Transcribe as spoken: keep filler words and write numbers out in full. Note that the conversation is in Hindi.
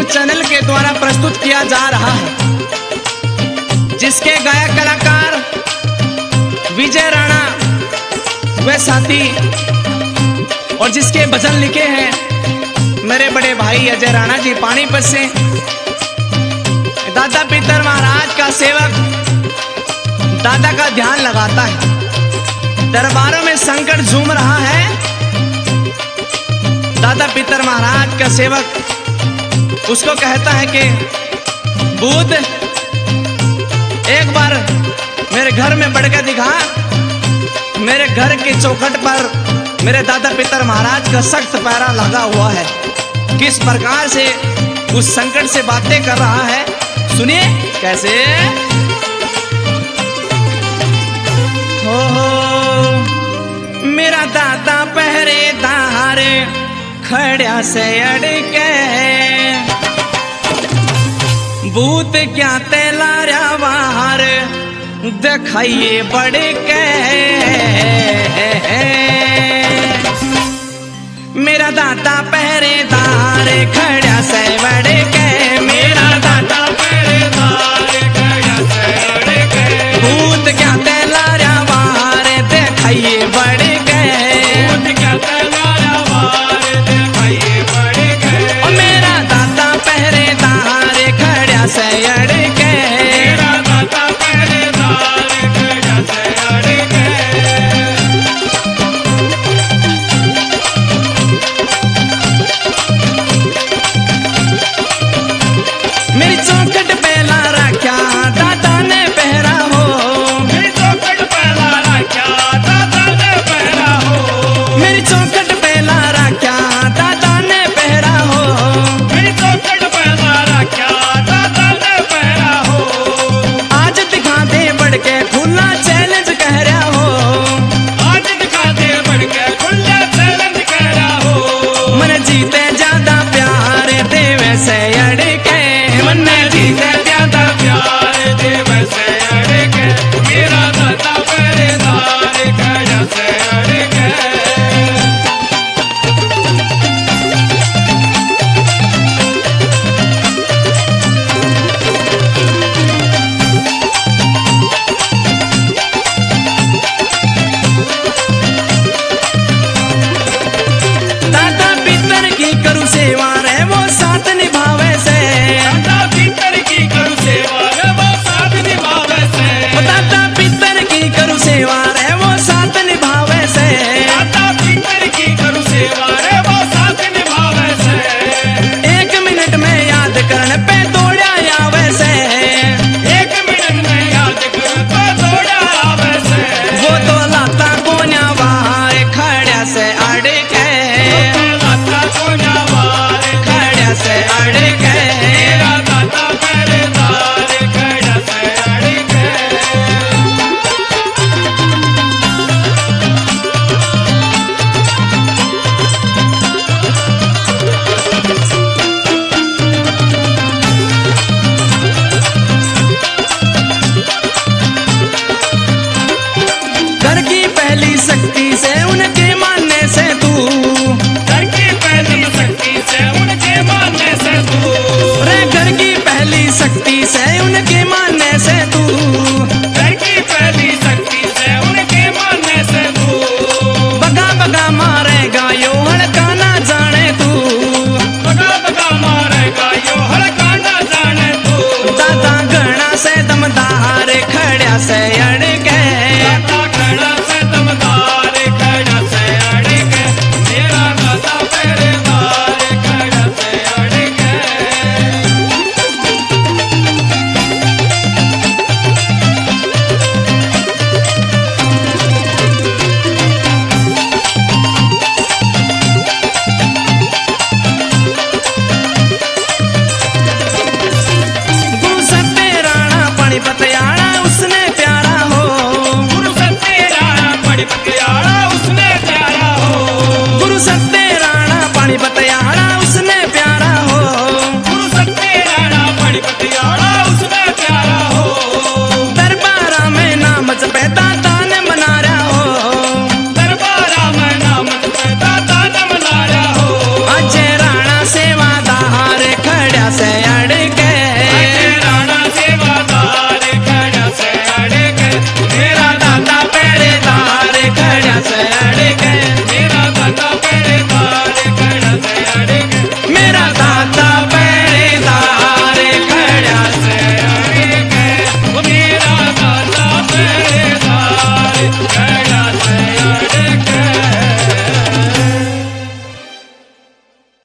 चैनल के द्वारा प्रस्तुत किया जा रहा है, जिसके गायक कलाकार विजय राणा व साथी और जिसके भजन लिखे हैं मेरे बड़े भाई अजय राणा जी पानीपत से। दादा पितर महाराज का सेवक दादा का ध्यान लगाता है, दरबारों में संकट झूम रहा है। दादा पितर महाराज का सेवक उसको कहता है कि बूद एक बार मेरे घर में बढ़ के दिखा। मेरे घर के चौखट पर मेरे दादा पितर महाराज का सख्त पैरा लगा हुआ है, किस प्रकार से उस संकट से बातें कर रहा है, सुनिए कैसे। हो हो मेरा दादा पहरेदार खड़ा से अड़के, भूत क्या तेलारा बाहर दिखाइए बड़े के। मेरा दादा पहरेदार खड़ा से बड़े के, मेरा दादा पहरेदार खड़ा से बड़े के। भूत क्या तेलारा बाहर दिखाइए बड़े के, भूत क्या तेलारा बाहर दिखाइए बड़े के। और मेरा दादा पहरेदार खड़ा से अड़ के, मेरा दादा पहरेदार खड़ा से अड़ के। मेरी चौखट